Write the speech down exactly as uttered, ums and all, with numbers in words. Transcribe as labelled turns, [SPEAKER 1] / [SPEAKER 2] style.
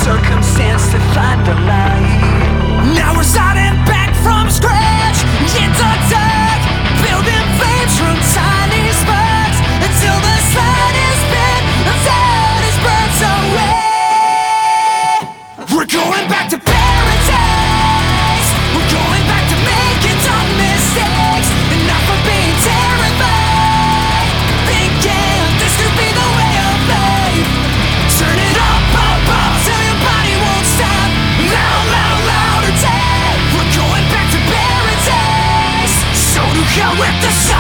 [SPEAKER 1] circumstance to find the light. Now we're starting back from scratch, into dark, building flames from tiny sparks, until the sun is bent, until it burns away. We're going back to paradise. We're going back to making dumb mistakes, and not for being terrified, thinking this could be the way of life. Turn it up, up, up, till your body won't stop. Loud, loud, louder, dead. We're going back to paradise. So to hell with the sun.